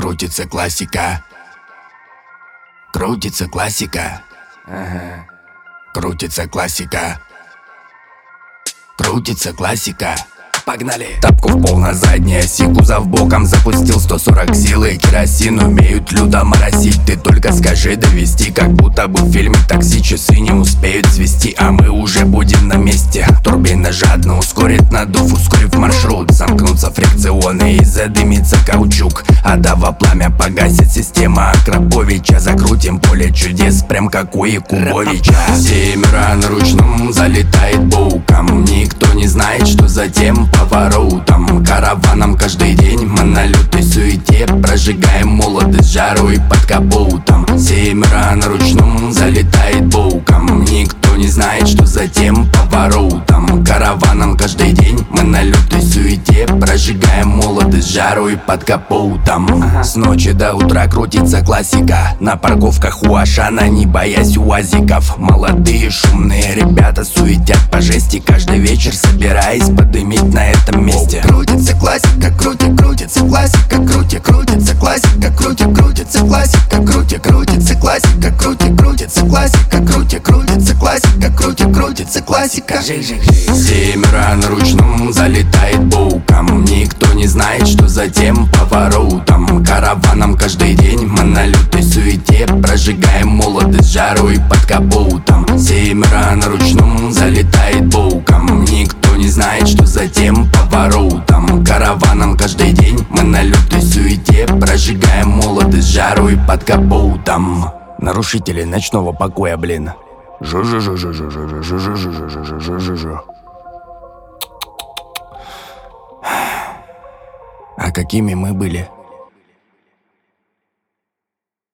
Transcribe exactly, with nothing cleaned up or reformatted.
Крутится классика. Крутится классика. Ага. Крутится классика. Крутится классика. Погнали! Тапку в пол на заднее оси, кузов боком запустил сто сорок силы. Керосин умеют люто моросить. Ты только скажи довести, как будто бы в фильме «Такси». Часы не успеют свести, а мы уже будем на месте. Турбина жадно ускорит надув, ускорив маршрут. Замкнутся фрикционы и задымится каучук. Адово пламя погасит система Акраповича. Закрутим поле чудес, прям как у Якубовича. Семеро на ручном залетает боком. Никто не знает, что затем поворотом. Караваном каждый день мы на лютой суете прожигаем молодость жарой под капотом. Семеро на ручном залетает боком. Никто не знает, что затем поворотом. Караваном каждый день мы на лютой суете прожигаем молодость жарой под капотом. С ночи до утра крутится классика. На парковках у Ашана, не боясь уазиков. Молодые шумные ребята суетят по жести. Каждый вечер собираясь подымить на этом месте. Крутится классика, крути, крутится классика, крути, крутится классика, крути, крутится классика, крути, крутится классика, крути, крутится классика, крути, крутится классика, крути, крутится классика. Семеро на ручном залетает боком. Никто не знает, что затем поворотом. Караваном каждый день мы на лютой суете прожигаем молодость жарой под капотом. Семеро на ручном залетает боком. Никто не знает, что затем поворотом. Караваном каждый день мы на лютой суете прожигаем молодость жарой под капотом. Нарушители ночного покоя, блин. Жу-жу-жу-жу-жу-жу-жу-жу-жу-жу-жу-жу-жу. А какими мы были?